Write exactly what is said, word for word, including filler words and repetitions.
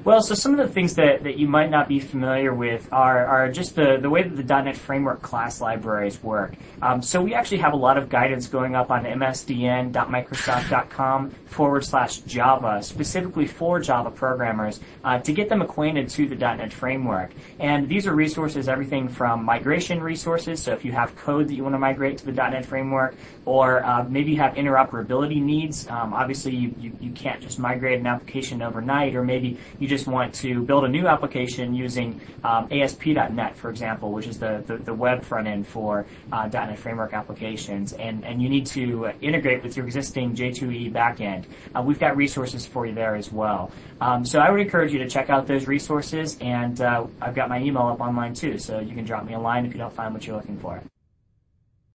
Well, so some of the things that, that you might not be familiar with are, are just the, the way that the .dot net Framework class libraries work. Um, so we actually have a lot of guidance going up on msdn.microsoft.com forward slash Java, specifically for Java programmers, uh, to get them acquainted to the .dot net Framework. And these are resources, everything from migration resources, so if you have code that you want to migrate to the .dot net Framework, or uh, maybe you have interoperability needs. Um, obviously, you, you, you can't just migrate an application overnight, or maybe you just want to build a new application using um, A S P dot net, for example, which is the, the, the web front end for uh, .dot net Framework applications, and, and you need to integrate with your existing J two E backend. Uh, we've got resources for you there as well. Um, so I would encourage you to check out those resources, and uh, I've got my email up online too, so you can drop me a line if you don't find what you're looking for.